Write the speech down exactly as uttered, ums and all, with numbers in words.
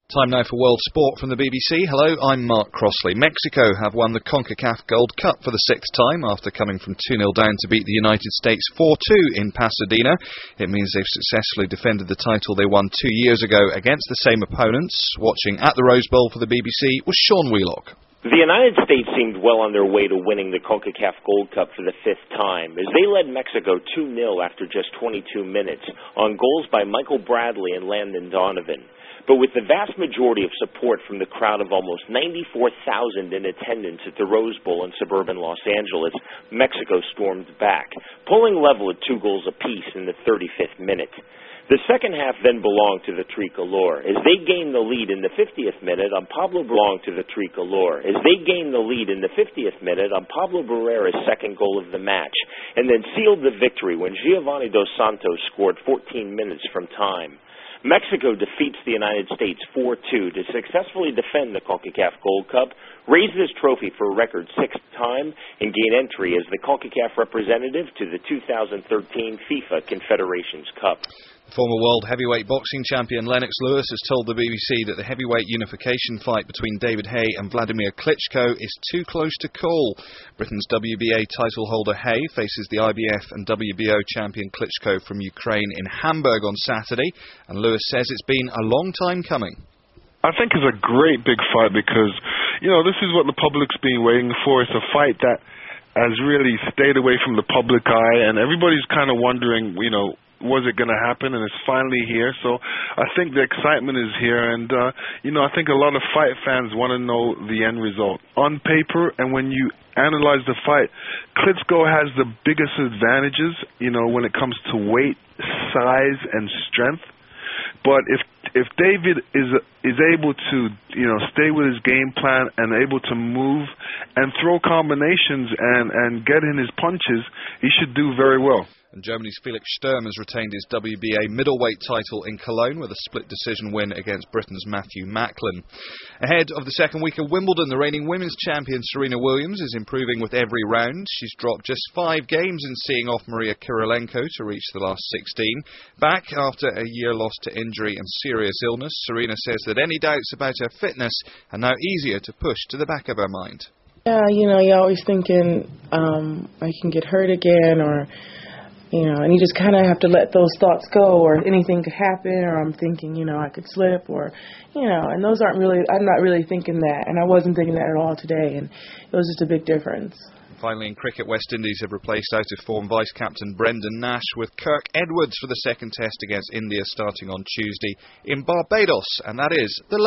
Time now for World Sport from the B B C. Hello, I'm Mark Crossley. Mexico have won the CONCACAF Gold Cup for the sixth time after coming from two nil down to beat the United States four two in Pasadena. It means they've successfully defended the title they won two years ago against the same opponents. Watching at the Rose Bowl for the B B C was Sean Wheelock. The United States seemed well on their way to winning the CONCACAF Gold Cup for the fifth time, as they led Mexico two nil after just twenty-two minutes on goals by Michael Bradley and Landon Donovan. But with the vast majority of support from the crowd of almost ninety-four thousand in attendance at the Rose Bowl in suburban Los Angeles, Mexico stormed back, pulling level at two goals apiece in the thirty-fifth minute. The second half then belonged to the Tricolor, as they gained the lead in the fiftieth minute on Pablo belonged to the Tricolor, as they gained the lead in the fiftieth minute on Pablo Barrera's second goal of the match, and then sealed the victory when Giovanni Dos Santos scored fourteen minutes from time. Mexico defeats the United States four two to successfully defend the CONCACAF Gold Cup, raise this trophy for a record sixth time, and gain entry as the CONCACAF representative to the two thousand thirteen FIFA Confederations Cup. Former world heavyweight boxing champion Lennox Lewis has told the B B C that the heavyweight unification fight between David Haye and Vladimir Klitschko is too close to call. Britain's W B A title holder Haye faces the I B F and W B O champion Klitschko from Ukraine in Hamburg on Saturday, and Lewis says it's been a long time coming. I think it's a great big fight because, you know, this is what the public's been waiting for. It's a fight that has really stayed away from the public eye, and everybody's kind of wondering, you know, was it going to happen, and it's finally here. So I think the excitement is here, and uh, you know, I think a lot of fight fans want to know the end result. On paper, and when you analyze the fight, Klitschko has the biggest advantages, you know, when it comes to weight, size, and strength. But if if David is is able to, you know, stay with his game plan and able to move and throw combinations and and get in his punches, he should do very well. And Germany's Felix Sturm has retained his W B A middleweight title in Cologne with a split decision win against Britain's Matthew Macklin. Ahead of the second week of Wimbledon, the reigning women's champion Serena Williams is improving with every round. She's dropped just five games in seeing off Maria Kirilenko to reach the last sixteen. Back after a year lost to injury and serious illness, Serena says that any doubts about her fitness are now easier to push to the back of her mind. Yeah, you know, you're always thinking um, I can get hurt again, or you know, and you just kind of have to let those thoughts go, or anything could happen, or I'm thinking, you know, I could slip, or, you know, and those aren't really, I'm not really thinking that, and I wasn't thinking that at all today, and it was just a big difference. Finally, in cricket, West Indies have replaced out-of-form vice-captain Brendan Nash with Kirk Edwards for the second test against India starting on Tuesday in Barbados, and that is the